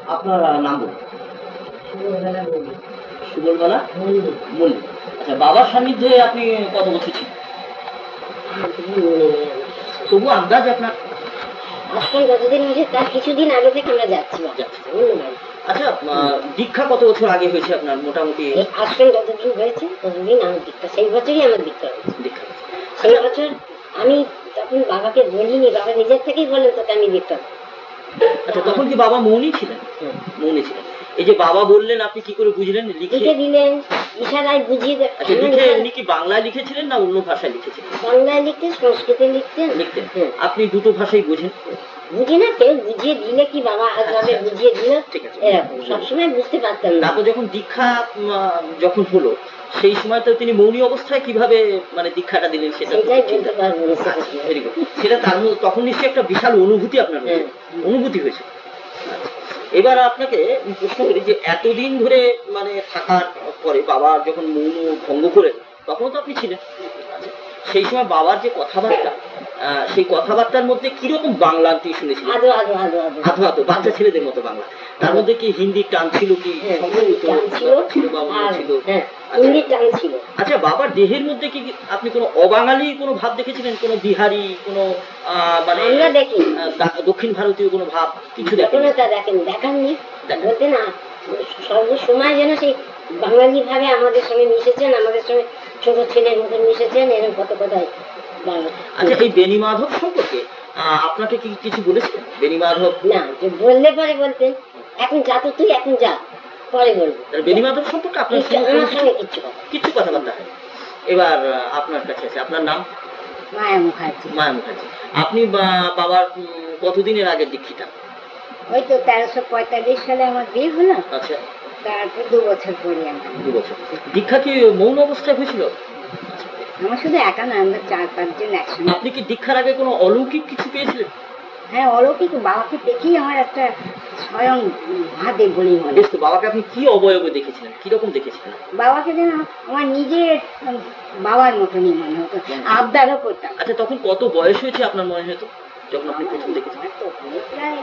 আপনার নাম বলুন। সুবলবেলা মল্লিক। আচ্ছা, বাবার সান্নিধ্যে আপনি কত বছর ছিলেন? তবু আন্দাজ আপনার? আজকাল যতদিন হয়েছে তার কিছুদিন আগে থেকে আমরা যাচ্ছি। আচ্ছা, দীক্ষা কত বছর আগে হয়েছে আপনার মোটামুটি? আজকাল যতদিন হয়েছে ততদিন আমার দীক্ষা, সেই বছরই আমার দীক্ষা হয়েছে। দীক্ষা সেই বছর আমি তখন বাবাকে বলিনি, বাবা নিজের থেকেই বলেন তোকে আমি দীক্ষা। আচ্ছা, তখন কি বাবা মৌনী ছিলেন? মৌনী ছিলেন। এই যে বাবা বললেন আপনি কি করে বুঝলেন? লিখে দিলেন, ইশারায় বুঝিয়ে। আচ্ছা, লিখে উনি কি বাংলায় লিখেছিলেন না অন্য ভাষায় লিখেছিলেন? বাংলায় লিখতেন, সংস্কৃতে লিখতেন। আপনি দুটো ভাষাই বোঝেন? বুঝি না, কেউ বুঝিয়ে দিলে কি বাবা আজকে বুঝিয়ে দিল, এরকম সবসময় বুঝতে পারতাম না। তারপর যখন দীক্ষা যখন হলো সেই সময় তো তিনি মৌনী অবস্থায় কিভাবে মানে দীক্ষাটা দিলেন সেটা বলতে পারবো না। সেটা তার তখন নিশ্চয়ই একটা বিশাল অনুভূতি আপনার অনুভূতি হয়েছে। এবার আপনাকে প্রশ্ন করি যে এতদিন ধরে মানে থাকার পরে বাবা যখন মৌন ভঙ্গ করে তখন তো আপনি ছিলেন, সেই সময় বাবার যে কথাবার্তা, সেই কথাবার্তার মধ্যে কিরকম বাংলা আপনি শুনেছিলেন? আধো আধো বাচ্চা ছেলেদের মতো বাংলা। তার মধ্যে কি হিন্দির টান ছিল? কি ছিল? আচ্ছা, বাবার দেহের মধ্যে কি আপনি কোনো অবাঙালি কোনো ভাব দেখেছিলেন? কোনো বিহারি, কোনো মানে দক্ষিণ ভারতীয় কোনো ভাব কিছু দেখাননি? বলতে না, সর্বসময় যেন সেই বাঙালি ভাবে আমাদের সঙ্গে মিশেছেন, আমাদের সঙ্গে ছোট ছেলের মতন মিশেছেন, এরকম কত কথাই। আচ্ছা, এই বেনি মাধব সম্পর্কে আপনাকে কি কিছু বলেছিলেন? বেনি মাধব না, বললে পরে বলতেন এখন যা তো তুই, এখন যা, পরে বলবো। বেনি মাধব সম্পর্কে আপনার সঙ্গে কিছু কথাবার্তা হয়। এবার আপনার কাছে আছে, আপনার নাম? মায়া মুখার্জি। মায়া মুখার্জি। আপনি বাবার কতদিনের আগের দীক্ষিতা? ওই তো 1345 সালে আমার বিয়ে হলো। আচ্ছা, তারপর 2 বছর পরে আমার। 2 বছর। দীক্ষা কি মৌন অবস্থায় হয়েছিল? আমার শুধু একা না, আমরা 4-5 জন একসঙ্গে। আপনি কি দীক্ষার আগে কোনো অলৌকিক কিছু পেয়েছিলেন? হ্যাঁ, অলৌকিক বাবাকে দেখেই আমার একটা স্বয়ং ভাবে বলি মনে। বেশ, তো বাবাকে আপনি কি অবয়বে দেখেছিলেন? কিরকম দেখেছিলেন? বাবাকে যেন আমার নিজের বাবার মতনই মনে হতো, আবদারও করতাম। আচ্ছা, তখন কত বয়স হয়েছে আপনার মনে হতো যখন আপনি প্রথম দেখেছিলেন? প্রায়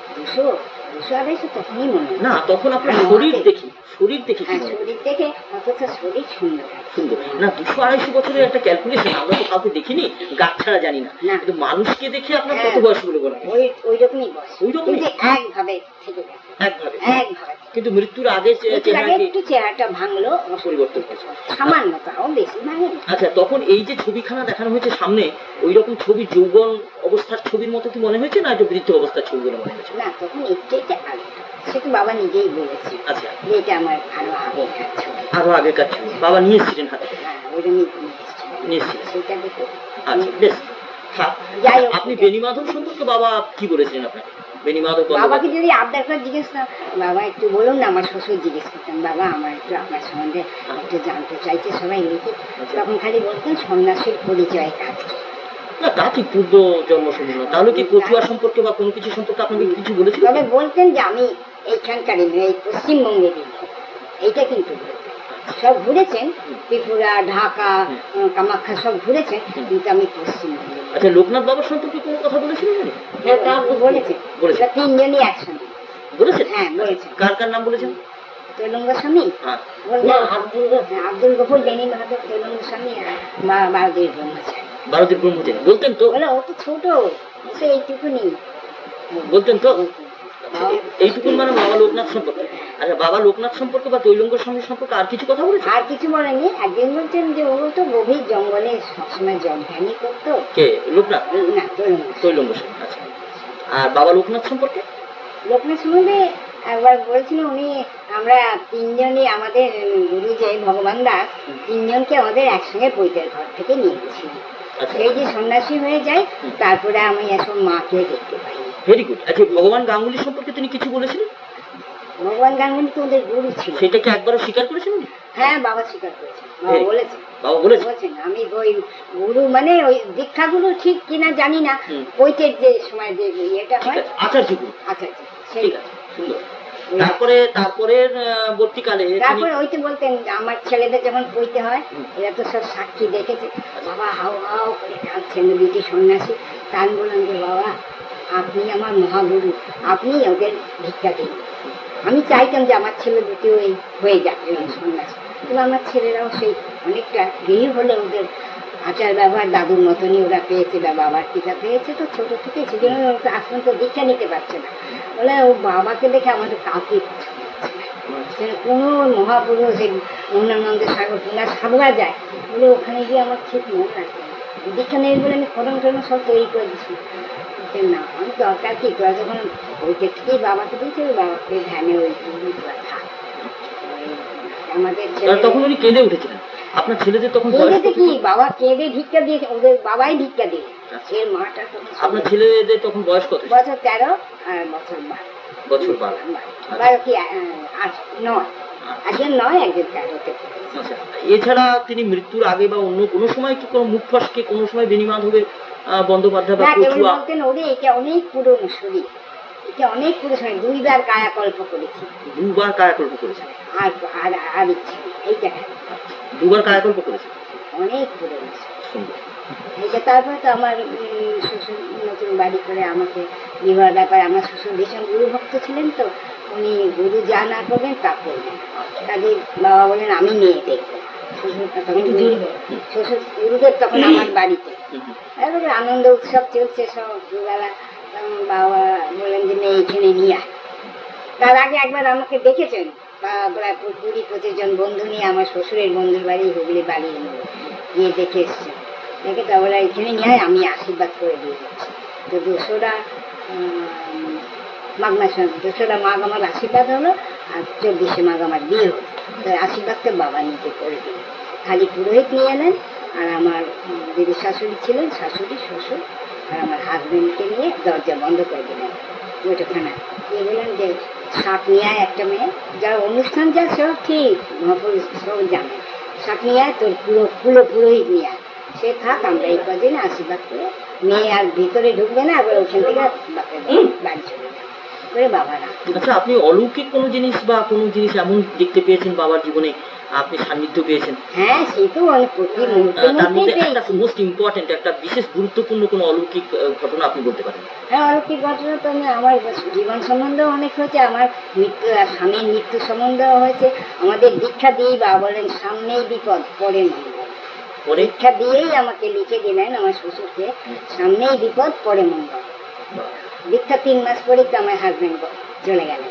200-250 তখনই মনে হয়। না, তখন আপনার শরীর দেখি, শরীর দেখে অথচ শরীর সুন্দর সুন্দর না। 200-250 বছরের একটা ক্যালকুলেশন, আমরা তো কাউকে দেখিনি, গাছ ছাড়া জানি না, কিন্তু মানুষকে দেখে আপনার কত বয়স বলে বলা? ওই রকমই বয়স, ওই রকমই একভাবে থেকে একভাবে। কিন্তু মৃত্যুর আগে একটু চেহারাটা ভাঙলো, পরিবর্তন হয়েছে সামান্য, তাও বেশি ভাঙে। আচ্ছা, তখন এই যে ছবিখানা দেখানো হয়েছে সামনে, ওই রকম ছবি যৌবন অবস্থার ছবির মতো কি মনে হয়েছে, না এটা বৃদ্ধ অবস্থার ছবি বলে মনে হয়েছে? না, তখন একটু আগে, সেটা বাবা নিজেই বলেছে। আচ্ছা, এটা আমার আরো আগেকার ছবি। আরো আগেকার ছবি বাবা নিয়ে এসেছিলেন হাতে? হ্যাঁ, ওইটা নিয়ে এসেছিলেন, সেটা দেখে। আচ্ছা, বেশ। আপনি বেনি মাধব সম্পর্কে বাবা কি বলেছিলেন আপনাকে? বেনি মাধব বাবাকে যদি আবদার করে জিজ্ঞেস করতাম, বাবা একটু বলুন না, আমার শ্বশুর জিজ্ঞেস করতাম, বাবা আমার একটু আপনার সম্বন্ধে একটু জানতে চাইছে সবাই লিখে, তখন খালি বলতেন সন্ন্যাসীর পরিচয় কাজ। না, তা ঠিক পূর্ব জন্ম সম্পূর্ণ। তাহলে কি কচুয়া সম্পর্কে বা কোনো কিছু সম্পর্কে আপনাকে কিছু বলেছিল? তবে বলতেন যে আমি এইখানকারই, এই পশ্চিমবঙ্গেরই, এইটা কিন্তু সব ঘুরেছেন, ত্রিপুরা, ঢাকা, কামাখ্যা সব ঘুরেছেন, কিন্তু আমি পশ্চিমবঙ্গে। আচ্ছা, লোকনাথ বাবার সম্পর্কে কোনো কথা বলেছিলেন? হ্যাঁ, তা বলেছেন। তিনজনই একসঙ্গে বলেছেন। হ্যাঁ, বলেছেন। কার কার নাম বলেছেন? তৈলঙ্গ স্বামী, আব্দুল গফুর, বেনি মাধব, তৈলঙ্গ স্বামী, বারোদীর ব্রহ্মচারী। বারোদীর ব্রহ্মচারী বলতেন তো? ও তো ছোট, এইটুকুনি বলতেন তো, এইটুকুন মানে বাবা লোকনাথ সম্পর্কে। আচ্ছা, বাবা লোকনাথ সম্পর্কে বা তৈলঙ্গ স্বামী সম্পর্কে আর কিছু কথা বলেছেন? আর কিছু বলেনি। একদিন বলছেন যে ও তো গভীর জঙ্গলে সবসময় জলধ্যানই করতো। কে? লোকনাথ? না, তৈলঙ্গ স্বামী। আচ্ছা, আর বাবা লোকনাথ সম্পর্কে? লোকনাথ সম্বন্ধে একবার বলছিল উনি, আমরা তিনজনই, আমাদের গুরু যে ভগবান দাস, তিনজনকে আমাদের একসঙ্গে বৈদ্যের ঘর থেকে নিয়ে গেছিলেন। এই যে সন্ন্যাসী হয়ে যায়, তারপরে আমি এখন মাকে দেখতে পাই। Very good. আচ্ছা, ভগবান গাঙ্গুলি সম্পর্কে তিনি কিছু বলেছিলেন? ভগবান গাঙ্গুলি তো ওদের গুরু ছিল। সেটা কি একবারও স্বীকার করেছেন? হ্যাঁ, বাবা স্বীকার করেছেন, বাবা বলেছেন। বাবা বলেছেন আমি ওই গুরু মানে ওই দীক্ষাগুলো ঠিক কিনা জানি না, বইটের যে সময় যে এটা হয়, আচার্য গুরু। আচার্য, ঠিক আছে, সুন্দর। তারপরের বর্তীকালে ওইতে বলতেন আমার ছেলেদের যখন পইতে হয়, এরা তো সব সাক্ষী দেখেছে, বাবা হাও হাও করে কাঁদছেন, দিকে সন্ন্যাসী। তা আমি বললাম যে বাবা আপনি আমার মহাগুরু, আপনি ওদের ভিক্ষা দিন। আমি চাইতাম যে আমার ছেলে দুটি ওই হয়ে যাবে ওই সন্ন্যাসী, কিন্তু আমার ছেলেরাও সেই অনেকটা গৃহী হলে ওদের আচার ব্যবহার দাদুর মতনই ওরা পেয়েছে বা বাবার টিকা পেয়েছে, তো ছোট থেকে সেজন্য আসলে তো দীক্ষা নিতে পারছে না। বলে ও বাবাকে দেখে আমাদের কাউকে কোনো মহাপুরুষ মৌনানন্দ সাগর ওনার সাধুরা যায় বলে ওখানে গিয়ে আমার ঠিক মনে রাখে দীক্ষা নেই বলে আমি ফরম টরম সব তৈরি করে দিচ্ছি। না আমি দরকার কি তোরা যখন ওইটা থেকেই বাবাকে দিয়েছে ওই বাবাকে ধ্যানে ওই থাক। আমাদের তখন উনি কেঁদে উঠেছিলেন আপনার ছেলেদের তখন কেঁদেতে কি বাবা কেঁদে ভিক্ষা দিয়েছে, ওদের বাবাই ভিক্ষা দিয়ে এর মাটা তখন। আপনার ছেলেদের তখন বয়স কত? বছর 13 আর বছর 12। বছর 12 12 কি 8 9, একজন 9 একজন 13-তে। এছাড়া তিনি মৃত্যুর আগে বা অন্য কোনো সময় কি কোনো মুখ ফসকে কোনো সময় বেণীমাধবের বন্দ্যোপাধ্যায় বা পটুয়া? বলতেন ওরে এটা অনেক পুরনো শরীর, এটা অনেক পুরনো শরীর, 2 বার কায়াকল্প করেছি। 2 বার কায়াকল্প করেছে? আর আর আর ইচ্ছে এইটা 2 বার কায়াকল্প করেছে, অনেক পুরনো। এইটা তারপরে তো আমার শ্বশুর নতুন বাড়ি করে আমাকে বিবাহ ব্যাপারে, আমার শ্বশুর ভীষণ গুরু ভক্ত ছিলেন, তো উনি গুরু যা না করবেন তা করবেন। কাজে বাবা বলেন আমি মেয়ে দেখবো। শ্বশুর গুরুদেব তখন আমার বাড়িতে, এবারে আনন্দ উৎসব চলছে সব দুবেলা। বাবা বলেন যে মেয়ে এখানে নিয়ে আয়। তার আগে একবার আমাকে দেখেছেন, প্রায় 20-25 জন বন্ধু নিয়ে আমার শ্বশুরের বন্ধুর বাড়ি হুগলি বাড়ি গিয়ে দেখে এসছে। দেখে তা বলে এখানে নিয়ে আয়, আমি আশীর্বাদ করে দিয়ে যাচ্ছি। তো 2রা মাঘ মাস, 2রা মাঘ আমার আশীর্বাদ হলো, আর 24শে মাঘ আমার বিয়ে হলো। তো আশীর্বাদকে বাবা নিজে করে দিল, খালি পুরোহিত নিয়ে এলেন, আর আমার দিদি শাশুড়ি ছিলেন, শাশুড়ি শ্বশুর আর আমার হাজবেন্ডকে নিয়ে দরজা বন্ধ করে দিলেন ওইটাখানে। দিয়ে বললেন যে সাপ নিয়ে আয় একটা মেয়ে, যারা অনুষ্ঠান যা সব ঠিক মহাপুরুষ সব জানে, সাপ নিয়ে আয়, তোর পুরোহিত নিয়ে আয়, সে থাক, আমরা এই কদিনে আশীর্বাদ করে মেয়ে আর ভিতরে ঢুকবে না, আবার ওখান থেকে বাপের বাড়ি চলে যাবে করে বাবা রাখ। আচ্ছা, আপনি অলৌকিক কোনো জিনিস বা কোনো জিনিস এমন দেখতে পেয়েছেন বাবার জীবনে, আপনি সান্নিধ্য পেয়েছেন? হ্যাঁ, সে তো অনেক প্রতি মুহূর্তে তার মধ্যে একটা মোস্ট ইম্পর্টেন্ট একটা বিশেষ গুরুত্বপূর্ণ কোনো অলৌকিক ঘটনা আপনি বলতে পারেন? হ্যাঁ, অলৌকিক ঘটনা তো আমার জীবন সম্বন্ধেও অনেক হয়েছে, আমার মৃত্যু স্বামীর মৃত্যু সম্বন্ধেও হয়েছে। আমাদের দীক্ষা দিয়েই বাবা বলেন সামনেই বিপদ পরে মঙ্গল। পরীক্ষা দিয়েই আমাকে লিখে দিলেন আমার শ্বশুরকে, সামনেই বিপদ পরে মঙ্গল। দীক্ষা 3 মাস পরেই তো আমার হাজবেন্ড চলে গেলেন।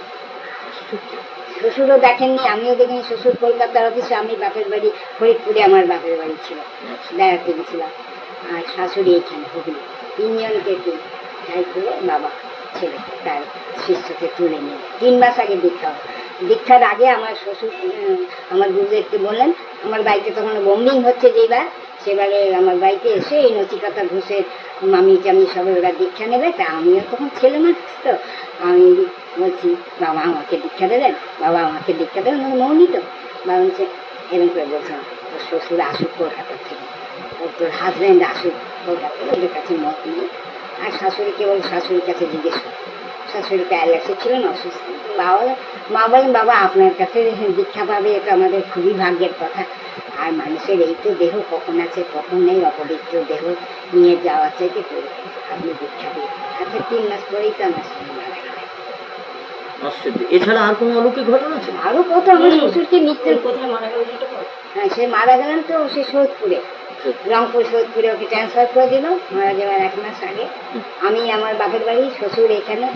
শ্বশুরও দেখেননি, আমিও দেখিনি। শ্বশুর কলকাতার অফিসে, আমি বাপের বাড়ি ফরিদপুরে আমার বাপের বাড়ি ছিল, বেড়াতে গেছিলাম। আর শাশুড়ি এখানে হুগলি। 3 জনকে যাই করে বাবা ছেলে তার শিষ্যকে তুলে নিয়ে 3 মাস আগে দীক্ষা। দীক্ষার আগে আমার শ্বশুর আমার গুরুদেবকে বললেন, আমার বাড়িতে তখন বোম্বিং হচ্ছে যেবার, সেবারে আমার বাড়িতে এসে এই নচিকাতা ঘোষের মামি টামি সবাই ওরা দীক্ষা নেবে, তা আমিও তখন ছেলে মানুষ, তো আমি বলছি বাবা আমাকে দীক্ষা দেবেন, বাবা আমাকে দীক্ষা দেবেন, মৌনি তো। বাবা বলছে এরকম করে বলছিলাম, তোর শ্বশুর আসুক কলকাতা থেকে, তোর হাজব্যান্ড আসুক কলকাতা, ওদের কাছে মত নেই। আর শাশুড়িকে বল, শাশুড়ির কাছে জিজ্ঞেস কর, শাশুড়ি প্যারালাইসিস ছিলেন, অসুস্থ। মা বলেন বাবা আপনার কাছে দীক্ষা পাবে, এটা আমাদের খুবই ভাগ্যের কথা। আর মানুষের এই তো দেহ কখন আছে কখন নেই, অপবিত্র দেহ নিয়ে যাওয়া চাইতে করে আপনি দীক্ষা দিয়ে। আচ্ছা 3 মাস পরেই তো আমার স্বামী মারা গেলেন। এছাড়া আর কোনো অলৌকিক ঘটনা আছে? আরো কত, আমার শ্বশুরকে মৃত্যুর কোথায় মারা গেল? হ্যাঁ, সে মারা গেলেন তো সে সোদপুরে, রংপুর সোদপুরে ওকে ট্রান্সফার করে দিল মারা যাওয়ার 1 মাস আগে। আমি আমার বাপের বাড়ি, শ্বশুর এখানে,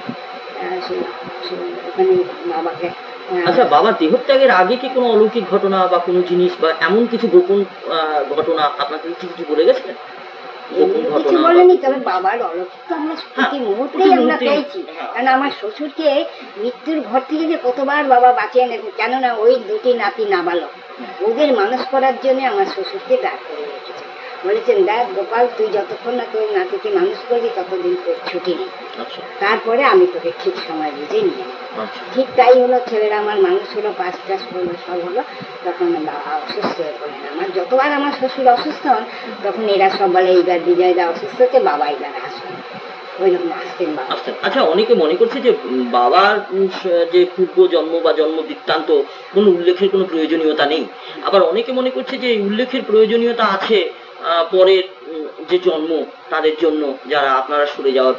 ওখানে বাবাকে। আচ্ছা, বাবা দেহত্যাগের আগে কি কোনো অলৌকিক ঘটনা বা কোনো জিনিস বা এমন কিছু গোপন ঘটনা আপনাকে কিছু বলে গেছেন? কিছু বলেনি, তবে বাবার অলৌকিক তো আমরা প্রতি মুহূর্তেই আমরা পেয়েছি। কারণ আমার শ্বশুরকে মৃত্যুর ঘর থেকে যে কতবার বাবা বাঁচিয়ে এনেছেন, কেননা ওই 2টি নাতি নাবালক, ওদের মানুষ করার জন্য আমার শ্বশুরকে দাঁড় করে রেখেছেন। বলেছেন দেখ গোপাল, তুই যতক্ষণ না তোর নাতিকে মানুষ করবি ততদিন তোর ছুটি নেই, তারপরে আমি তোকে ঠিক সময় বুঝে নিয়ে নেব। ঠিক তাই হলো, ছেলেরা আমার মানুষ হলো, 5 ক্লাস পড়লো, সব হলো। তখন বাবা অসুস্থ হয়ে পড়লেন। আমার যতবার আমার শ্বশুর অসুস্থ হন তখন এরা সব বলে এইবার বিজয়দা অসুস্থ হচ্ছে, বাবা এবার আসবেন, ওইরকম আসতেন বাবা। আচ্ছা, অনেকে মনে করছে যে বাবার যে পূর্ব জন্ম বা জন্ম বৃত্তান্ত কোনো উল্লেখের কোনো প্রয়োজনীয়তা নেই, আবার অনেকে মনে করছে যে উল্লেখের প্রয়োজনীয়তা আছে পরের যে জন্ম তাদের জন্য, যারা আপনারা সরে যাওয়ার পর।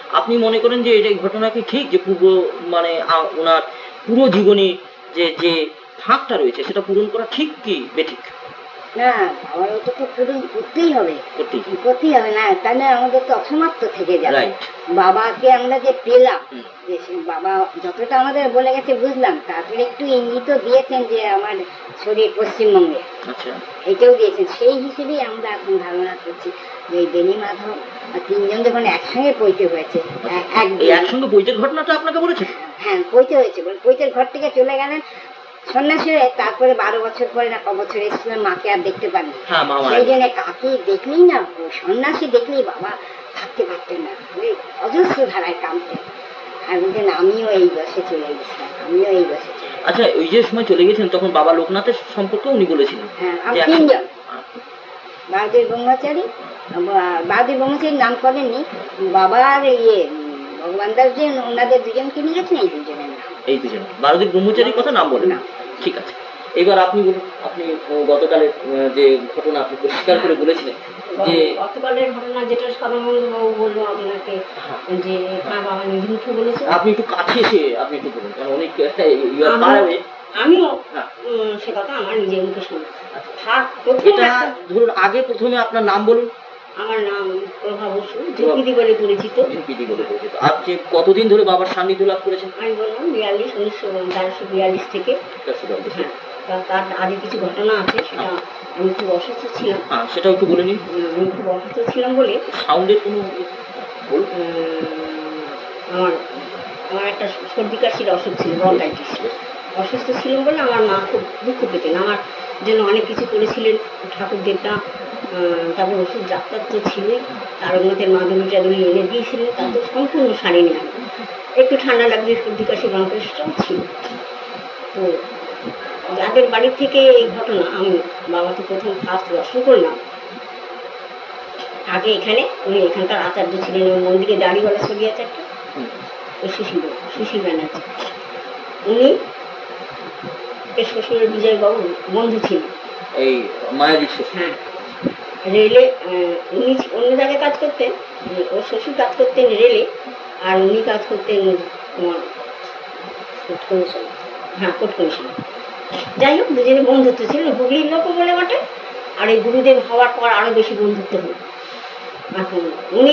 আপনি মনে করেন যে এই ঘটনা কি ঠিক, যে পূর্ব মানে ওনার পুরো জীবনী যে যে ফাঁকটা রয়েছে সেটা পূরণ করা ঠিক কি বেঠিক? না, বাবার ওটা তো পূরণ করতেই হবে, করতেই হবে, না তাহলে আমাদের তো অসমাপ্ত থেকে যাবে। বাবাকে আমরা যে পেলাম, যে বাবা যতটা আমাদের বলে গেছে বুঝলাম, তারপরে একটু ইঙ্গিতও দিয়েছেন যে আমার শরীর পশ্চিমবঙ্গে, এটাও দিয়েছেন। সেই হিসেবেই আমরা এখন ধারণা করছি যে এই বেনি মাধব তিনজন যখন একসঙ্গে পৈতে হয়েছে, একসঙ্গে পৈতের ঘটনাটা আপনাকে বলেছে? হ্যাঁ, পৈতে হয়েছে, পৈতের ঘর থেকে চলে গেলেন সন্ন্যাসী হয়ে, তারপরে 12 বছর পরে না কবছর এসেছিলেন, মাকে আর দেখতে পাননি। সেই জন্য কাকে দেখলেই না, সন্ন্যাসী দেখলেই বাবা থাকতে পারতেন না, অজস্র ধারায় কামতেন, আর বলতেন আমিও এই বসে চলে গেছিলাম, আমিও এই বসে। আচ্ছা, ওই যে সময় চলে গেছেন তখন বাবা লোকনাথের সম্পর্কে উনি বলেছিলেন? হ্যাঁ, আমি 3 জন, বারুদের ব্রহ্মচারী, বারুদের ব্রহ্মচারীর নাম করেননি, বাবার ভগবান দাস যে ওনাদের দুজনকে নিয়ে গেছেন, এই দুজনের নাম, এই দুজন বারুদের ব্রহ্মচারীর কথা নাম বলেন না। ঠিক আছে, এবার আপনি বলুন, আপনি গতকালের যে ঘটনা আপনি পরিষ্কার করে বলেছিলেন, যে গতকালের ঘটনা যেটা সদানন্দবাবু বললো আপনাকে, যে হ্যাঁ বাবা নিজে মুখে বলেছে, আপনি একটু কাছে এসে আপনি একটু বলুন, কারণ অনেক আমিও সে কথা আমার নিজের মুখে শুনি। ধরুন আগে প্রথমে আপনার নাম বলুন। আমার নাম প্রভা বসু, ঝুঁকিদি বলে পরিচিত। আর যে কতদিন ধরে বাবার সান্নিধ্য লাভ করেছেন? আমি বললাম 1942 থেকে। তার আগে কিছু ঘটনা আছে, সেটা আমি খুব অসুস্থ ছিলাম। সেটাও একটু বলে নিন। আমি খুব অসুস্থ ছিলাম বলে সাউন্ডের কোনো আমার একটা সর্দি কাশির অসুখ ছিল, ব্রঙ্কাইটিস। অসুস্থ ছিলাম বলে আমার মা খুব দুঃখ পেতেন, আমার জন্য অনেক কিছু করেছিলেন, ঠাকুর দেবতা, তারপর ওষুধ ডাক্তার তো ছিলই, তার মধ্যে মাদুলি টাদুলি এনে দিয়েছিলেন, তা তো সম্পূর্ণ সারেনি। আমি একটু ঠান্ডা লাগলে সর্দি কাশি ব্রঙ্কাইটিসটাও ছিল। তো যাদের বাড়ি থেকে এই ঘটনা, আমি বাবাকে প্রথম ফার্স্ট দর্শন করলাম আগে এখানে, উনি এখানকার আচার্য ছিলেন, ওই মন্দিরে দাড়িওয়ালা ছবি আছে একটা, ওই সুশীল ব্যানার্জি, উনি শ্বশুরের বিজয়বাবু বন্ধু ছিলেন, এই মায়াজির শ্বশুর। হ্যাঁ, রেলে উনি অন্য জায়গায় কাজ করতেন, ওর শ্বশুর কাজ করতেন রেলে, আর উনি কাজ করতেন তোমার কোর্ট কমিশন। হ্যাঁ, কোর্ট কমিশন। যাই হোক, দুজনে বন্ধুত্ব ছিল, হুগলির লোকও বলে বটে, আর এই গুরুদেব হওয়ার পর আরো বেশি বন্ধুত্ব হল। এখন উনি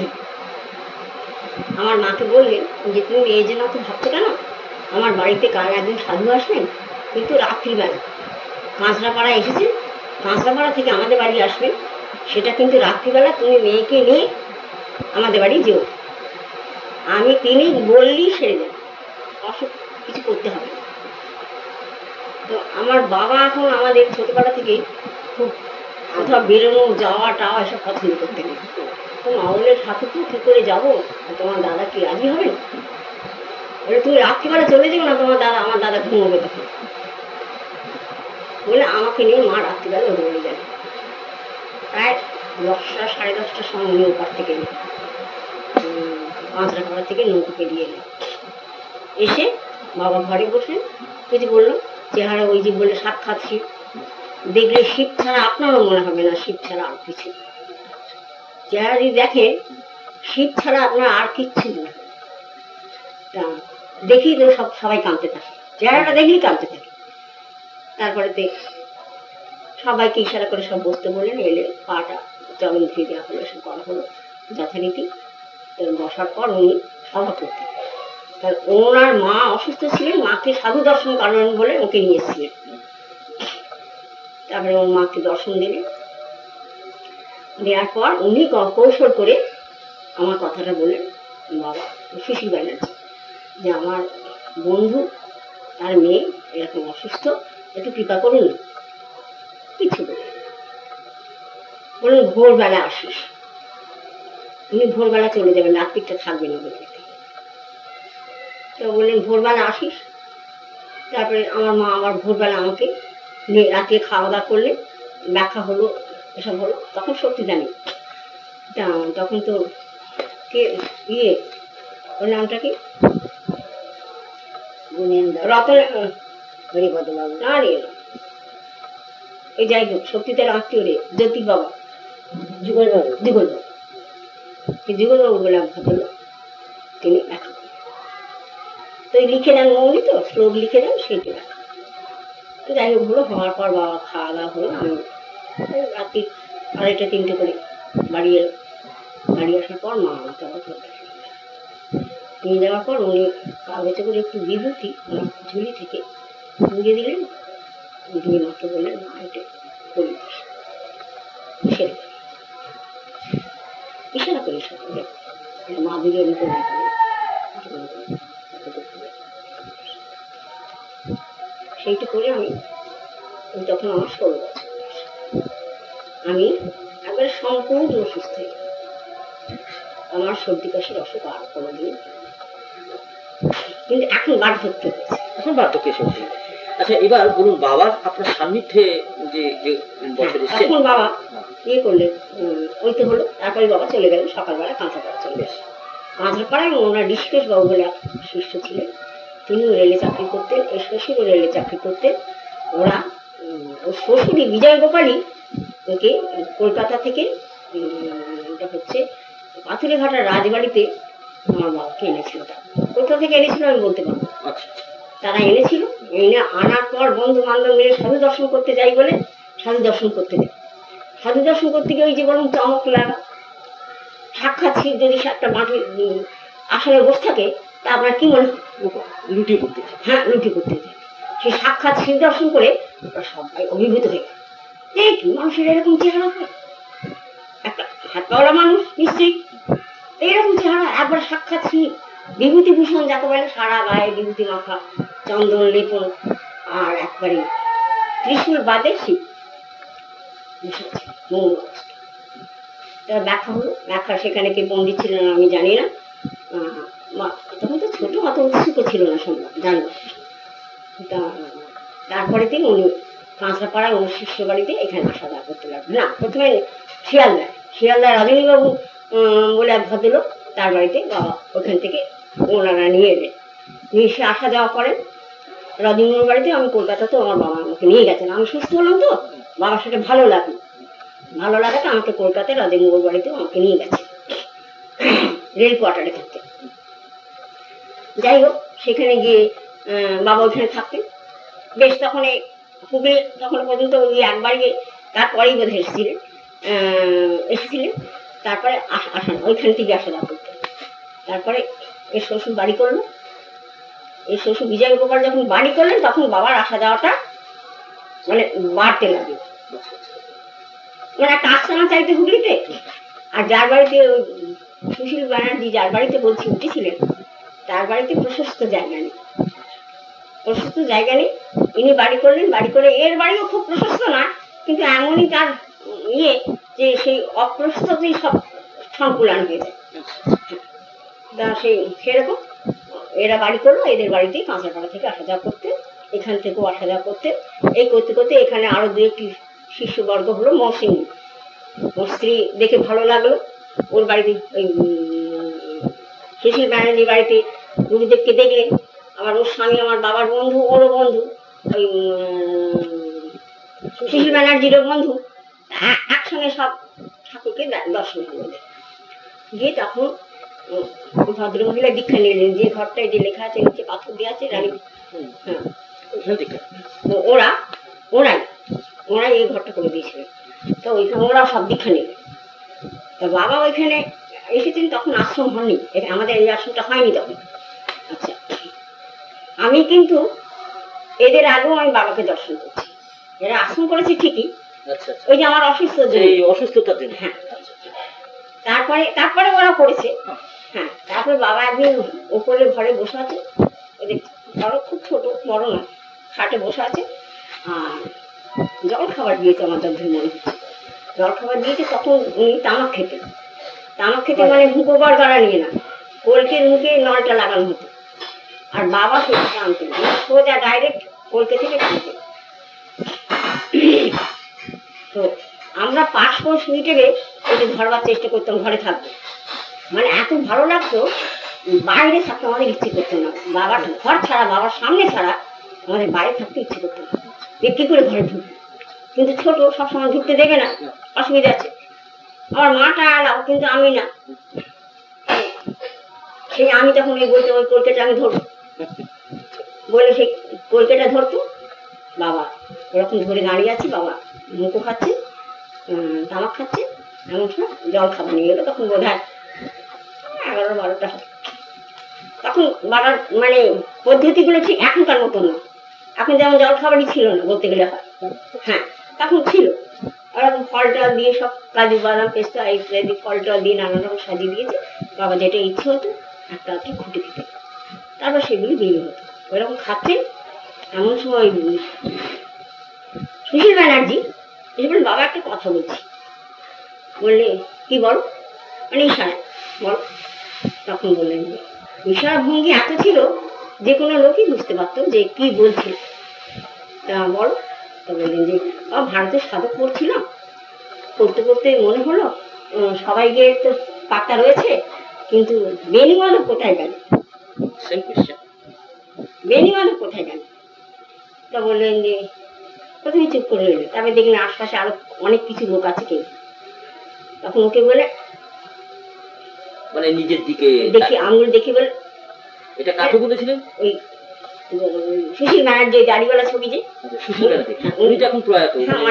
আমার মাকে বললেন যে তুমি এই জন্য তো ভাবছো কেন, আমার বাড়িতে কাল একদিন সাধু আসবেন, কিন্তু রাত্রিবেলা কাঁচরাপাড়া এসেছে, কাঁচরাপাড়া থেকে আমাদের বাড়ি আসবেন, সেটা কিন্তু রাত্রিবেলা তুমি মেয়েকে নিয়ে আমাদের বাড়ি যেও। আমি তিনি বললেই সেরে দেন, অসুখ কিছু করতে হবে। তো আমার বাবা এখন আমাদের ছোটবেলা থেকে খুব কোথাও বেরোনো যাওয়া টাওয়া এসব পছন্দ করতেন। তো মা বললেন সাথে তো কী করে যাবো, তোমার দাদা কি রাজি হবেন? বলে তুমি রাত্রিবেলা চলে যাও না, আমার দাদা ঘুমোবে তখন। বলে আমাকে নিয়ে মা রাত্রিবেলা ওদের বাড়ি যাবে। প্রায় 10টা 10:30টার সময় উনি ওপার থেকে কাঁচরাপাড়া থেকে নৌকোকে দিয়ে এলেন। এসে বাবা ঘরে বসে কিছু বললো, চেহারা ওই যে বলে সাক্ষাৎ শিব, দেখলে শিব ছাড়া আপনারও মনে হবে না শিব ছাড়া আর কিছু। চেহারা যদি দেখেন শিব ছাড়া আপনার আর কিচ্ছু না। দেখি তো সবাই কাঁদতে থাকে, চেহারাটা দেখলেই কাঁদতে থাকে। তারপরে সবাইকে ইশারা করে সব বসতে বললেন, এলে পাটা চরণ ধুয়ে দেওয়া হলো, এসব করা হলো যথারীতি। বসার পর উনি সভা করতেন, কারণ ওনার মা অসুস্থ ছিলেন, মাকে সাধু দর্শন করান বলে ওকে নিয়ে এসেছিলেন। তারপরে ওর মাকে দর্শন দিলেন, দেওয়ার পর উনি কৌশল করে আমার কথাটা বললেন, বাবা সুশীল ব্যানার্জি, যে আমার বন্ধু তার মেয়ে এরকম অসুস্থ, একটু কৃপা করুন। কিছু বললেন ভোরবেলা আসিস, উনি ভোরবেলা চলে যাবেন, রাত্রিটা থাকবেন না বলে। তো বললেন ভোরবেলা আসিস। তারপরে আমার মা আবার ভোরবেলা আমাকে রাতে খাওয়া দাওয়া করলে, ব্যাখ্যা হলো, এসব হলো। তখন শক্তিদা নেই, তখন তো কে ওর নামটা কি রতন হরিপদবাবু, আরে এই যাই হোক শক্তিদার আত্মীয় রে জ্যোতিক বাবা, যুগল বাবু বলে ভদ্রলোক, তিনি লেখা তো লিখে দেন মৌলি তো শ্লোক লিখে দেন সেইটা লেখা। তো যাই হোক হলো, হওয়ার পর বাবা খাওয়া দাওয়া হলো, আমি রাত্রি 2:30-3টে করে বাড়ি এলাম। বাড়ি আসার পর মা আমাকে আবার নিয়ে যাওয়ার পর উনি কাগজে করে একটু বিভূতি আমার ঝুলি থেকে দিয়ে দিলেন, দিয়ে মাকে বললেন মা এটা করে দিস, ইশারা করে মা দিলে আমি করে সেইটা করে আমি তখন আমার 16 বছর আমি একবারে সম্পূর্ণ সুস্থ হয়ে গেলাম। আমার সর্দি কাশির অসুখ আর কোনোদিন, কিন্তু এখন বার ধরতে হয়েছে, এখন বার্ধক্য এসেছে। আচ্ছা এবার বলুন, বাবার আপনার সান্নিধ্যে যে যে বছর এসেছে, এখন বাবা ইয়ে করলেন, ওই তো হলো, তারপরে বাবা চলে গেলেন সকালবেলা কাঁচরাপাড়া চলে গেছে। কাঁচরাপাড়ায় ওনার ঋষিকেশ বাবু বলে এক শিষ্য ছিলেন, তিনিও রেলে চাকরি করতেন, এর শ্বশুরও রেলে চাকরি করতেন। ওরা ওর শ্বশুরই বিজয় গোপালই ওকে কলকাতা থেকে ওটা হচ্ছে পাথুরেঘাটার রাজবাড়িতে আমার বাবাকে এনেছিল। কোথা থেকে এনেছিল আমি বলতে পারবো, তারা এনেছিল। এনে আনার পর বন্ধু বান্ধব মিলে সাধু দর্শন করতে যাই বলে সাধু দর্শন করতে যাই। সাধু দর্শন করতে গিয়ে ওই যে বরং চমক লাগা, সাক্ষাৎ শিব যদি একটা মাটির আসলে বসে থাকে তা আপনার কি মনে হয়? লুটি করতে, হ্যাঁ লুটি করতে যায়। সেই সাক্ষাৎ শিব দর্শন করে সবাই অভিভূত হয়ে গেল, এই মানুষের এরকম চেহারা হয়, একটা হাত পাওয়ালা মানুষ নিশ্চয়ই এইরকম চেহারা, একবার সাক্ষাৎ শিব, বিভূতি ভূষণ যাকে বলে, সারা গায়ে বিভূতি মাখা, চন্দন লেপন, আর একবারে ত্রিশূল বাদে শিব ব্যাখ্যা হলো। ব্যাখ্যা সেখানে কে পণ্ডিত ছিলেন আমি জানি না, তখন তো ছোট, অত উৎসুক ছিল না সম্ভব জানবো। তারপরে তিনি উনি কাঁচরাপাড়ায় ওর শিষ্য বাড়িতে এখানে আসা যাওয়া করতে লাগবেন। না, প্রথমে শিয়ালদায় রজনীবাবু বলে এক ভদ্রলোক, তার বাড়িতে বাবা ওখান থেকে ওনারা নিয়ে এলেন, নিয়ে এসে আসা যাওয়া করেন রজনীবাবুর বাড়িতে। আমি কলকাতাতেও আমার বাবা আমাকে নিয়ে গেছেন, আমি সুস্থ হলাম তো, বাবার সাথে ভালো লাগাতে আমাকে কলকাতায় রজনীবাবুর বাড়িতেও আমাকে নিয়ে গেছে রেল কোয়ার্টারে থাকতে। যাই হোক সেখানে গিয়ে বাবা ওখানে থাকতেন বেশ। তখন হুগলি তখন পর্যন্ত ওই একবারই, তারপরেই বোধহয় এসেছিলেন। তারপরে আসেন ওইখান থেকে আসা যাওয়া করতেন। তারপরে এর শ্বশুর বাড়ি করলো, এর শ্বশুর বিজয় গোপাল যখন বাড়ি করলেন তখন বাবার আসা যাওয়াটা মানে বাড়তে লাগলো, মানে একটা আস্তানা চাইতে হুগলিতে। আর যার বাড়িতে সুশীল ব্যানার্জি যার বাড়িতে বলছি উঠেছিলেন, তার বাড়িতে প্রশস্ত জায়গা নেই, ইনি বাড়ি করলেন। বাড়ি করে এর বাড়িও খুব প্রশস্ত না, কিন্তু এমনই তার ইয়ে যে সেই অপ্রশস্ততেই সব সংকুলান হয়ে যায়। সেরকম এরা বাড়ি করলো, এদের বাড়িতেই কাঁচরাপাড়া থেকে আসা যাওয়া করতে, এখান থেকেও আসা যাওয়া করতে। এই করতে করতে এখানে আরো 2-1টি শিষ্যবর্গ হলো। মৌসুমী, ওর স্ত্রী দেখে ভালো লাগলো, ওর বাড়িতে ওই সুশীল ব্যানার্জির বাড়িতে গুরুদেবকে দেখলেন। আবার ওর স্বামী আমার বাবার বন্ধু, ওরও বন্ধু, ওই সুশীল ব্যানার্জিরও বন্ধু, একসঙ্গে সব ঠাকুরকে দর্শন করলেন। গিয়ে তখন ভদ্রমহিলা দীক্ষা নিলেন, যে ঘরটায় যে লেখা আছে নিচে পাথর দিয়ে আছে রানী, হ্যাঁ ওরাই এই ঘরটা করে দিয়েছিলেন। তো ওইখানে ওরাও সব দীক্ষা নিলেন। তো বাবা ওইখানে এসেছেন, তখন আশ্রম হয়নি, আমাদের এই আশ্রমটা হয়নি তখন। আচ্ছা, আমি কিন্তু এদের আগেও আমি বাবাকে দর্শন করছি। এরা আশ্রম করেছে ঠিকই, ওই যে আমার অসুস্থতার জন্য, হ্যাঁ। তারপরে ওরা করেছে, হ্যাঁ। তারপরে বাবা একদিন ওপরে ঘরে বসে আছে, ওদের ঘর খুব ছোট, বড় না, খাটে বসে আছে, আর জল খাবার দিয়েছে আমার যতদূর মনে হচ্ছে। জল খাবার দিয়েছে, তখন উনি তামাক খেতে মানে মুখো গড়গড়া নিয়ে না, কলকের মুখে নলটা লাগানো হতো। আর বাবা সেটা টানতেন, সোজা ডাইরেক্ট কলকে থেকে টানতেন। তো আমরা 5 মিনিটে ওদের ধরবার চেষ্টা করতাম, ঘরে থাকবো, মানে এত ভালো লাগতো। বাইরে থাকতে আমাদের ইচ্ছে করতো না, বাবার ঘর ছাড়া, বাবার সামনে ছাড়া আমাদের বাইরে থাকতে ইচ্ছে করতো না। কি করে ঘরে ঢুকবে, কিন্তু ছোট, সবসময় ঢুকতে দেবে না, অসুবিধা আছে। আমার মাটা আলাও, কিন্তু আমি না। সেই আমি তখন ওই বলতে ওই কলকেটা আমি ধরবো বলে সেই কলকেটা ধরতো বাবা ওরকম ধরে দাঁড়িয়ে আছি বাবা মুখো খাচ্ছে তামাক খাচ্ছে এমন সময় জল খাবার নিয়ে এলো তখন বোধ হয় 11-12টা তখন বাবার মানে পদ্ধতিগুলো ঠিক এখনকার মতন না এখন যেমন জল খাবারই ছিল না বলতে গেলে হয় হ্যাঁ তখন ছিল ওরকম ফল টল দিয়ে সব কাজু বাদাম পেস্তা ইত্যাদি ফল টল দিয়ে নানা রকম সাজিয়ে দিয়েছে বাবা যেটা ইচ্ছে হতো একটা খুঁটে খেতে তারপর সেগুলি বিলি হতো ওইরকম খাচ্ছেন এমন সময় সুশীল ব্যানার্জি এসে বললেন বাবা একটা কথা বলছি বললে কি বল মানে ইশারা বল তখন বললেন যে ইশারা ভঙ্গি এত ছিল যে কোনো লোকই বুঝতে পারতো যে কি বলছে তা বল তা বললেন যে ভারতের সাধক পড়ছিলাম পড়তে পড়তে মনে হলো সবাইকে তো পাতা রয়েছে কিন্তু বেনিমানব কোথায় গেল বেনিমানব কোথায় গেল তা বললেন যে প্রথমে চুপ করে রইল তারপরে দেখলেন আশপাশে আরো অনেক কিছু লোক আছে কেউ তখন ওকে বলে মানে নিজের দিকে দেখি আঙুল দেখি বলে এটা কাকে বলেছিলেন ওই সুশীল ব্যানার্জি দাড়িওয়ালা ছবি যে সুশীল ব্যানার্জি উনি তো এখন প্রয়াত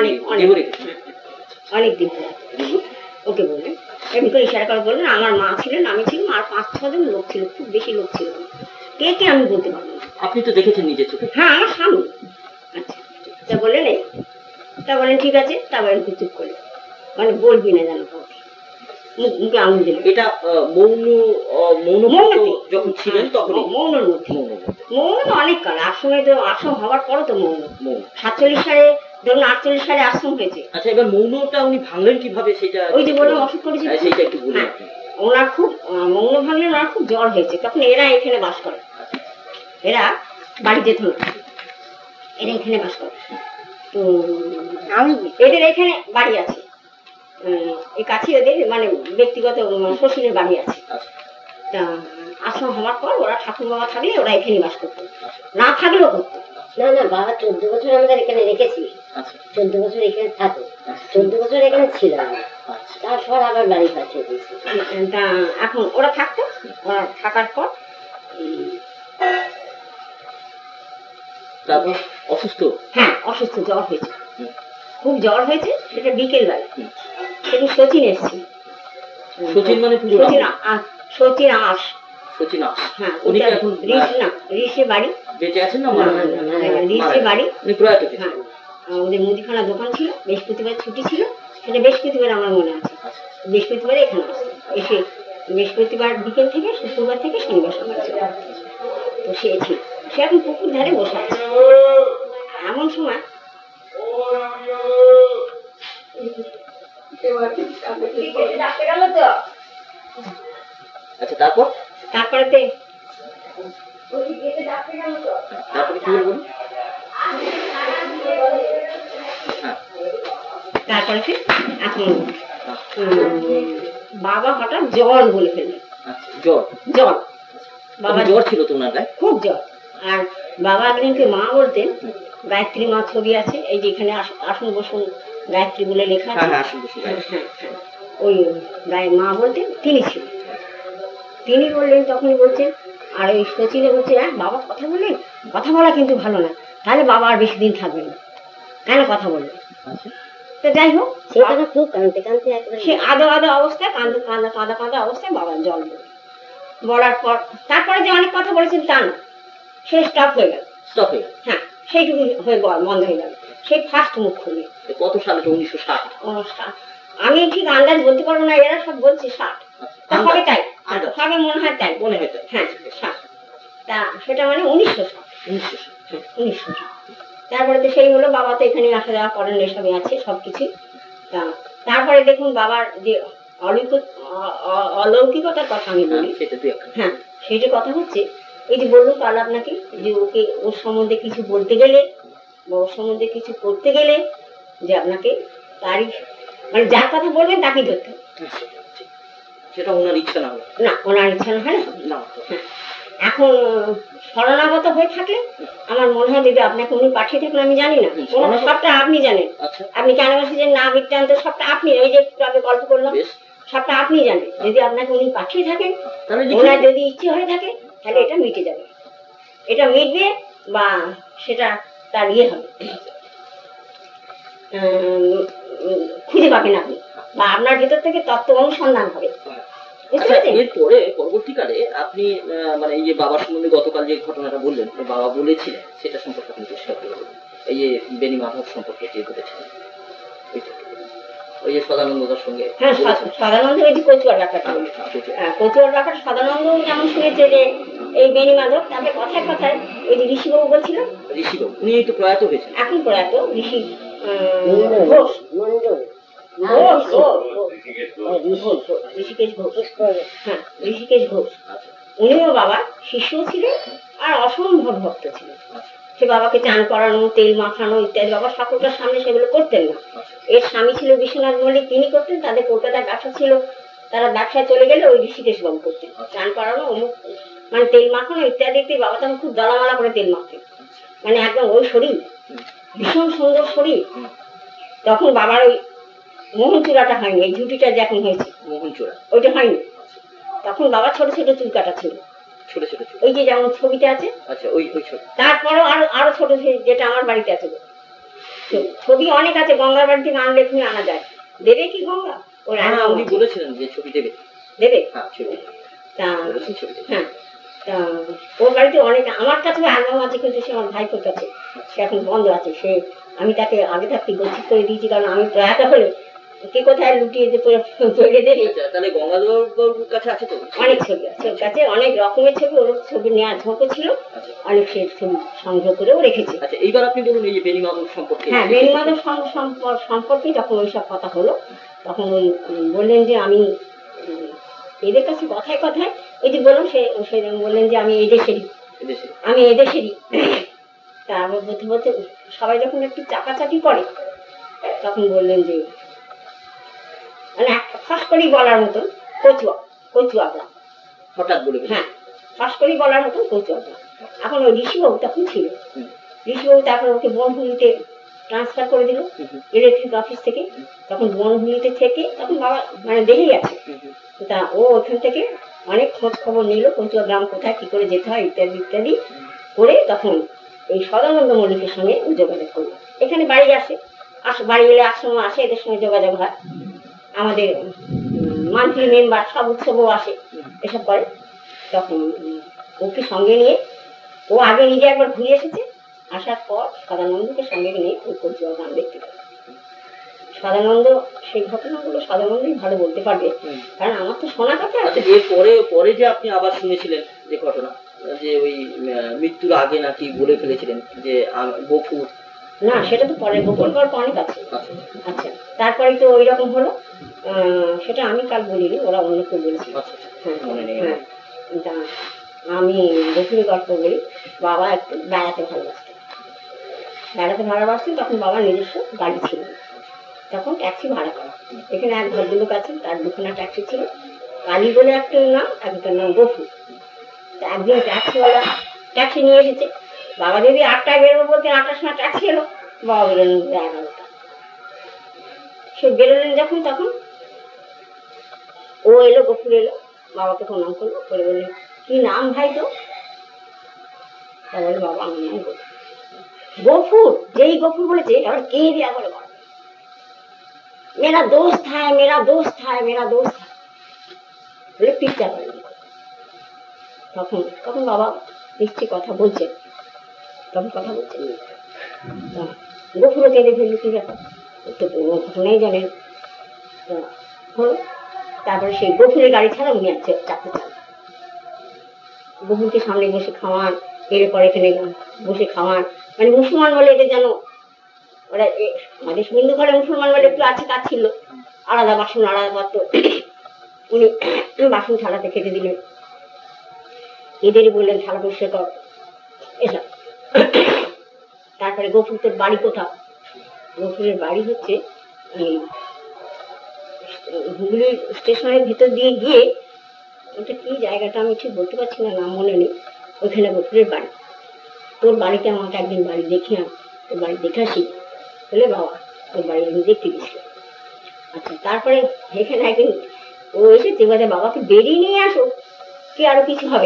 অনেক দিন ওকে বললেন এমনি করে ইশারা করে বললেন আমার মা ছিলেন আমি ছিলাম আর 5-6 জন লোক ছিল খুব বেশি লোক ছিল কে কে আমি বলতে পারবো না আপনি তো দেখেছেন নিজের চোখে হ্যাঁ আমার সামনে আচ্ছা তা বললেন এই তা বলেন ঠিক আছে তা বলেন চুপ করে মানে বলবি না জানো কাউকে মুখে আঙুল দিল এটা মৌন যখন ছিলেন তখন মৌনের মধ্যে মৌন তো অনেক কাল আশ্রমে তো আশ্রম হওয়ার পরও তো মৌন 47 সালে ধরুন 48 সালে আশ্রম হয়েছে আচ্ছা এবার মৌনটা উনি ভাঙলেন কিভাবে সেটা ওই যে বললাম অসুখ করেছে সেটা একটু বলুন ওনার খুব মৌন ভাঙলেন ওনার খুব জ্বর হয়েছে তখন এরা এখানে বাস করে এরা বাড়ি যেত না এরা এখানে বাস করে তো আমি এদের এখানে বাড়ি আছে এই কাছে ওদের মানে ব্যক্তিগত শ্বশুরের বাড়ি আছে তা আশ্রম হওয়ার পর ওরা ঠাকুর বাবা থাকলে ওরা এখানে বাস করতো না থাকলেও করতো না না বাবা 14 বছর আমাদের এখানে রেখেছি 14 বছর এখানে থাকো 14 বছর এখানে ছিল তারপর আবার বাড়ি পাঠিয়ে দিয়েছি তা এখন ওরা থাকতো ওরা থাকার পর তারপর অসুস্থ হ্যাঁ অসুস্থ জ্বর হয়েছে খুব জ্বর হয়েছে সেটা বিকেল বেলা সেদিন সচিন এসছে সচিন মানে সচিন আস সচিন আস হ্যাঁ উনি এখন ঋষের বাড়ি বেঁচে আছেন না ঋষের বাড়ি উনি প্রয়াত হ্যাঁ ওদের মুদিখানা দোকান ছিল বৃহস্পতিবার ছুটি ছিল সেটা বৃহস্পতিবার আমার মনে আছে বৃহস্পতিবার এখানে এসে বৃহস্পতিবার বিকেল থেকে শুক্রবার থেকে শনিবার সকাল ছিল তো সে ছিল সে এখন পুকুর ধারে বসে আছে এমন সময় আচ্ছা তারপরে কি বলবো তারপরে এখন বাবা হঠাৎ জ্বর বলে ফেললেন জ্বর বাবা জ্বর ছিল তো ওনার খুব জ্বর আর বাবা একজনকে মা বলতেন গায়ত্রী মা ছবি আছে এই যে এখানে আসুন বসুন গায়ত্রী বলে লেখা আছে ওই মা বলতেন তিনি ছিলেন তিনি বললেন তখনই বলছেন আর ওই সচিনে বলছে হ্যাঁ বাবা কথা বললেন কথা বলা কিন্তু ভালো না তাহলে বাবা আর বেশি দিন থাকবে না কেন কথা বললেন তো যাই হোক সেটা খুব কাঁদতে কাঁদতে সে আদো অবস্থায় কাঁদা অবস্থায় বাবার জল বলার পর তারপরে যে অনেক কথা বলেছেন তা না সে স্টপ হয়ে গেল হ্যাঁ সেইটুকু হয়ে বন্ধ হয়ে গেল সেই ফার্স্ট মুখ খুলে কত সালে 1960 আমি ঠিক আন্দাজ বলতে পারবো না এরা সব বলছে 60 হবে তাই হবে মনে হয় তাই হ্যাঁ 60 তা সেটা মানে 1960 তারপরে তো সেই হলো বাবা তো এখানে আসা যাওয়া করেন এসবই আছে সবকিছু তা তারপরে দেখুন বাবার যে অলৌকিকতার কথা আমি বলি হ্যাঁ সেটা কথা হচ্ছে এই যে বললো কাল আপনাকে যে ওকে ওর সম্বন্ধে কিছু বলতে গেলে বা ওর সম্বন্ধে কিছু করতে গেলে যে আপনাকে তারই মানে যার কথা বলবেন তাকে ধরতে হবে সেটা ওনার ইচ্ছা না হয় না ওনার ইচ্ছা না হয় না এখন শরণাগত হয়ে থাকলে আমার মনে হয় যদি আপনাকে উনি পাঠিয়ে থাকলে আমি জানি না সবটা আপনি জানেন আপনি কেন বলছেন না বৃত্তান্ত সবটা আপনি ওই যে আমি গল্প করলাম সবটা আপনি জানেন। যদি আপনাকে উনি পাঠিয়ে থাকেন, তাহলে ওনার যদি ইচ্ছে হয়ে থাকে, তাহলে এটা মিটে যাবে, এটা মিটবে বা সেটা তার ইয়ে হবে, খুঁজে পাবেন আপনি, বা আপনার ভেতর থেকে তত্ত্ব অনুসন্ধান হবে। বুঝতে আচ্ছা, পেরেছেন? এরপরে পরবর্তীকালে আপনি মানে এই যে বাবার সম্বন্ধে গতকাল যে ঘটনাটা বললেন, যে বাবা বলেছিলেন, সেটা সম্পর্কে আপনি পরিষ্কার করে বলুন। এই যে বেনি মাধব সম্পর্কে যে বলেছিলেন, ওইটা একটু বলুন। ওই যে সদানন্দদার সঙ্গে হ্যাঁ, বলেছিলেন। সদানন্দ ওই যে কচুয়ার ব্যাপারটা বলি। কচুয়ার ব্যাপার সদানন্দ যেমন শুনেছে যে এই বেনি মাধব, তারপরে কথায় কথায় ওই যে ঋষিবাবু বলছিল, ঋষিবাবু উনি তো প্রয়াত হয়েছেন। এখন প্রয়াত ঋষি ঘোষ, ঋষিকেশ ঘোষ, হ্যাঁ ঋষিকেশ ঘোষ, আচ্ছা, উনিও বাবা শিষ্য ছিলেন আর অসম্ভব ভক্ত ছিলেন। সে বাবাকে চান করানো, তেল মাখানো ইত্যাদি বাবা সকলকার সামনে সেগুলো করতেন না। আচ্ছা, এর স্বামী ছিল বিশ্বনাথ মল্লিক, তিনি করতেন, তাদের কলকাতায় ব্যবসা ছিল, তারা ব্যবসায় চলে গেলে ওই ঋষিকেশ বাবু করতেন চান করানো, অমুক মানে তেল মাখানো ইত্যাদি। বাবা তখন খুব দলামালা করে তেল মাখতেন, মানে একদম ওই শরীর, ভীষণ সুন্দর শরীর। তখন বাবার ওই মোহন চূড়াটা হয়নি, এই ঝুঁটিটা যখন হয়েছে মোহন চূড়া, ওইটা হয়নি। তখন বাবা ছোট ছোট চুল কাটা ছিল, ছোট ছোট চুল। ওই যে যেমন ছবিতে আছে। আচ্ছা, ওই ওই ছোট। তারপরেও আরো আরো ছোট যেটা আমার বাড়িতে আছে, ছবি অনেক আছে, গঙ্গার বাড়ি থেকে আনলে এখানে আনা যায়। দেবে কি গঙ্গা? ওর হ্যাঁ, উনি বলেছিলেন যে ছবি দেবে। দেবে। হ্যাঁ, ছবি তা বলেছেন, ছবি দেবে। হ্যাঁ, তা ওর বাড়িতে অনেক, আমার কাছে অ্যালবাম আছে, কিন্তু সে আমার ভাইপোর কাছে, সে এখন বন্ধ আছে। সে আমি তাকে আগে থাকতে গচ্ছিত করে দিয়েছি, কারণ আমি প্রয়াত হলে কে কোথায় লুটিয়ে যে তৈরি দেবে। আচ্ছা, তাহলে গঙ্গাধর বাবুর কাছে আছে তো অনেক ছবি আছে ওর কাছে, অনেক রকমের ছবি, ওর ছবি নেওয়ার ঝোঁকও ছিল, আচ্ছা, অনেক সে ছবি সংগ্রহ করেও রেখেছে। আচ্ছা, এইবার আপনি বলুন এই যে বেনি মাধব সম্পর্কে। হ্যাঁ, বেনি মাধব সম্পর্কে যখন ওইসব কথা হলো, তখন ওই বললেন যে আমি এদের কাছে কথায় কথায় ওই যে বললাম, সে বললেন যে আমি এদেশেরই, এদেশে। আমি এদেশেরই। তারপর বলতে বলতে সবাই যখন একটু চাকাচাকি করে, তখন বললেন যে মানে ফাঁস করেই বলার মতন কচুয়া গ্রাম, হঠাৎ বলে গেলেন। হ্যাঁ ফাঁস করেই বলার মতন কচুয়া গ্রাম। এখন ওই ঋষিবাবু তখন ছিল, হুম, ঋষিবাবু তারপর ওকে বনভূমিতে ট্রান্সফার করে দিল হুম, হুম, ইলেকট্রিক অফিস থেকে। তখন বনভূমিতে থেকে তখন বাবা মানে দেখেই আছে। হুম, হুম। তা ও ওখান থেকে অনেক খোঁজ খবর নিল, কচুয়া গ্রাম কোথায় কি করে যেতে হয় ইত্যাদি ইত্যাদি করে, তখন এই সদানন্দ মল্লিকের সঙ্গে যোগাযোগ করলো। এখানে বাড়ি আসে, বাড়ি এলে আশ্রম আসে, এদের সঙ্গে যোগাযোগ হয়। আমাদের মান্থলি মেম্বার সব উৎসবও আসে, এসব করে। তখন ওকে সঙ্গে নিয়ে, ও আগে নিজে একবার ঘুরে এসেছে, আসার পর সদানন্দকে সঙ্গে নিয়ে ওই কচুয়া গ্রাম দেখতে পাবে। সদানন্দ সেই ঘটনাগুলো সদানন্দই ভালো বলতে পারবে, কারণ আমার তো শোনা কথা। আচ্ছা, এর পরে যে আপনি আবার শুনেছিলেন যে ঘটনা, যে ওই মৃত্যুর আগে নাকি বলে ফেলেছিলেন যে গফুর। না, সেটা তো পরে, গোপন গল্প অনেক আছে। আচ্ছা, আচ্ছা, তারপরে তো ওই রকম হলো, সেটা আমি কাল বলিনি, ওরা অন্য কেউ বলেছিল। আচ্ছা, হ্যাঁ, মনে নেই। হ্যাঁ, তা আমি গফুরের গল্প বলি। বাবা একটু বেড়াতে ভালোবাসতেন, তখন বাবার নিজস্ব গাড়ি ছিল, তখন ট্যাক্সি ভাড়া করা। এখানে এক ভদ্রলোক আছেন, তার দুখানা ট্যাক্সি ছিল, কালী বলে একটা নাম, একটার নাম গফুর। তা একদিন ট্যাক্সিওয়ালা ট্যাক্সি নিয়ে এসেছে, বাবা যদি 8টায় বেরোবো বলতে 8টার সময় ট্যাক্সি এলো, বাবা বেরোলেন 11টা। সে বেরোলেন যখন, তখন ও এলো, গফুর এলো, বাবাকে প্রণাম করলো, করে বললেন কি নাম ভাই তো? তাহলে বাবা আমার নাম গফুর। যেই গফুর বলেছে, আবার কে দেয়া বলে বল, মেরা দোস্ত হ্যায়, মেরা দোস্ত হ্যায়, মেরা দোস্ত হ্যায় বলে পিঠটা করলেন। তখন তখন বাবা নিশ্চয়ই কথা বলছেন, তখন কথা বলছেন। গফুরও কেঁদে ফেললো, কি ব্যাপার, তো কোনো ঘটনাই জানেন। হলো, তারপরে সেই গফুরের গাড়ি ছাড়া উনি চাপতে চান, গফুরকে সামনে বসে খাওয়ান, এরপর এখানে বসে খাওয়ান, মানে মুসলমান বলে এদের যেন, ওরা আমাদের হিন্দু ঘরে মুসলমান বলে একটু আছে কাজ ছিল, আলাদা বাসন, আলাদা পাত্র। উনি বাসন থালাতে খেতে দিলেন, এদেরই বললেন থালা পরিষ্কার কর, এসব। তারপরে গফুর তোর বাড়ি কোথাও? গফুরের বাড়ি হচ্ছে হুগলি স্টেশনের ভিতর দিয়ে গিয়ে, ওটা কি জায়গাটা আমি ঠিক বলতে পারছি না, নাম মনে নেই, ওইখানে গফুরের বাড়ি। তোর বাড়িতে আমাকে একদিন বাড়ি দেখে আন, তোর বাড়ি দেখে আসি বলে বাবা ওর বাড়ি আমি দেখতে গেছিলাম। আচ্ছা, তারপরে এখানে একদিন ও এসেছে বলে বাবাকে বেরিয়ে নিয়ে আসো কি আরো কিছু হবে।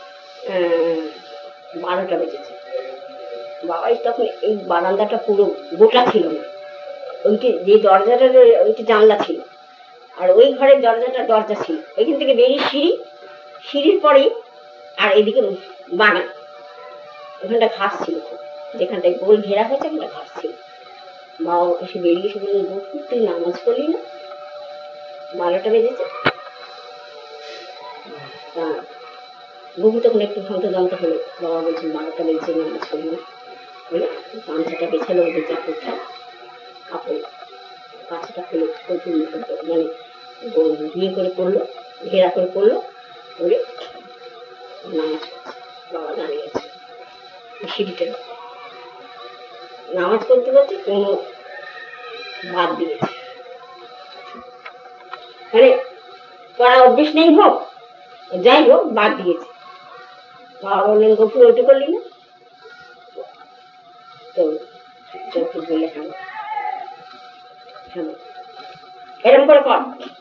12টা বেজেছে। বাবাই তখন এই বারান্দাটা পুরো গোটা ছিল না, ওইটি যে দরজাটার ওইটি জানলা ছিল, আর ওই ঘরের দরজা ছিল। ওইখান থেকে বেরিয়ে সিঁড়ির পরেই আর এদিকে বাগান, ওখানটা ঘাস ছিল, যেখানটায় গোল ঘেরা হয়েছে ওখানটা ঘাস ছিল। বাবা এসে বেরিয়ে এসে বললেন, গফুর তুই নামাজ পড়লি না? 12টা বেজেছে। গফু তখন একটু ভ্রান্ত হলো। বাবা বলছেন 12টা বেজেছে, নামাজ পড়লি না বলে গামছাটা বেছালো, ওদের যা করতাম কাপড় কাছটা খুলে মানে ইয়ে করে পড়লো, ঘেরা করে পড়লো, বলে নামাজ বাবা দাঁড়িয়ে আছে সিঁড়িতে। নামাজ করতে করতে কোনো বাদ দিয়েছে, মানে পড়া অভ্যেস নেই হোক যাই হোক বাদ দিয়েছে। বাবা বললেন, গফুর ওইটা করলি না? তো গফুর বললে, হ্যাঁ এরকম করে কর।